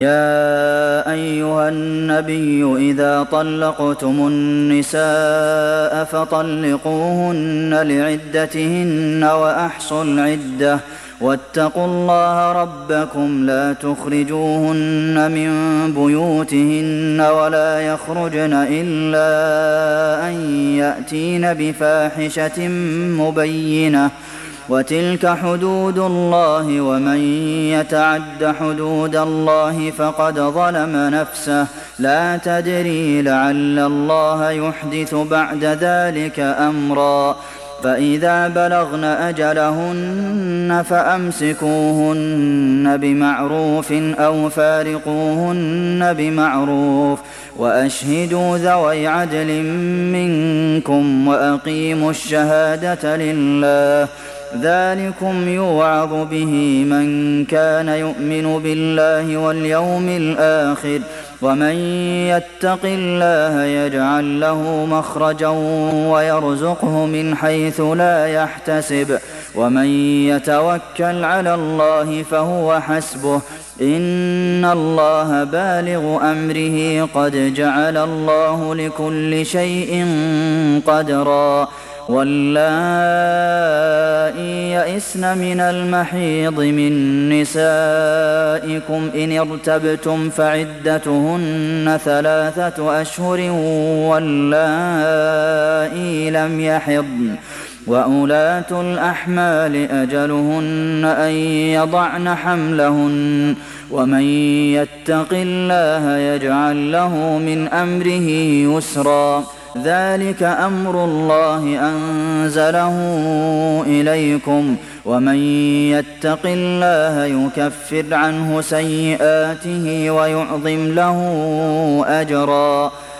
يا أيها النبي إذا طلقتم النساء فطلقوهن لعدتهن وأحصوا العدة واتقوا الله ربكم لا تخرجوهن من بيوتهن ولا يخرجن إلا أن يأتين بفاحشة مبينة وتلك حدود الله ومن يتعد حدود الله فقد ظلم نفسه لا تدري لعل الله يحدث بعد ذلك أمرا فإذا بلغن أجلهن فأمسكوهن بمعروف أو فارقوهن بمعروف وأشهدوا ذوي عدل منكم وأقيموا الشهادة لله ذلكم يوعظ به من كان يؤمن بالله واليوم الآخر ومن يتق الله يجعل له مخرجا ويرزقه من حيث لا يحتسب ومن يتوكل على الله فهو حسبه إن الله بالغ أمره قد جعل الله لكل شيء قدرا واللائي يئسن من المحيض من نسائكم إن ارتبتم فعدتهن 3 أشهر واللائي لم يحضن وأولاة الأحمال أجلهن أن يضعن حملهن ومن يتق الله يجعل له من أمره يسرا ذلك أمر الله أنزله إليكم ومن يتق الله يكفر عنه سيئاته ويعظم له أجرا